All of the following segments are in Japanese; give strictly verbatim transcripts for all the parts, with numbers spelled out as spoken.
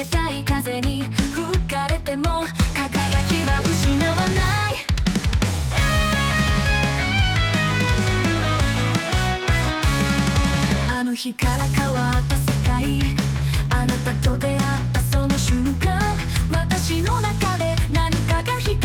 冷たい風に吹かれても輝きは失わない。あの日から変わった世界、あなたと出会ったその瞬間、私の中で何かが光った。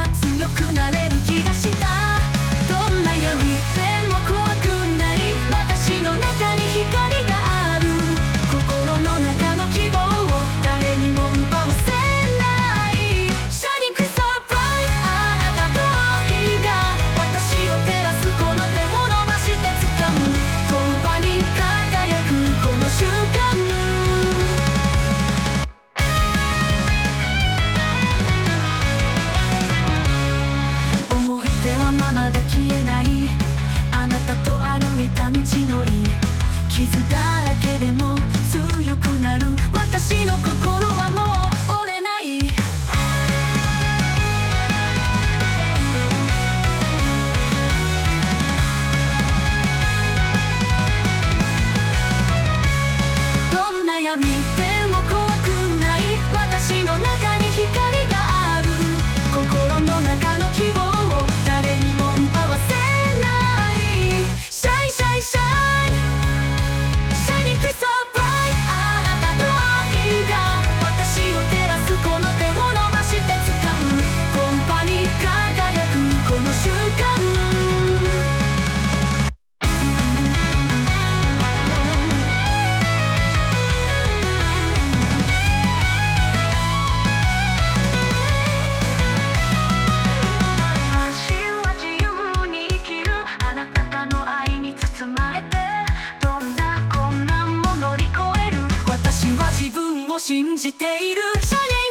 強くなれる気がした。どんな闇でも怖くない。私の中に光がある。心の中の希望を誰にも奪わせない。 Shining so bright あなたの愛が私を照らす。この手を伸ばして掴む。遠場に輝くこの瞬間、思い出はまだ消えない。あなたと歩いた道のり、傷だらけでも強くなる。私の心はもう折れない。どんな闇でも怖くない。私の中に光がある。心の中の希望を誰にも奪わせない。 Shine shine shine Shining so bright あなたの愛が私を照らす。この手を伸ばして掴む。コンパに輝くこの瞬間、信じている。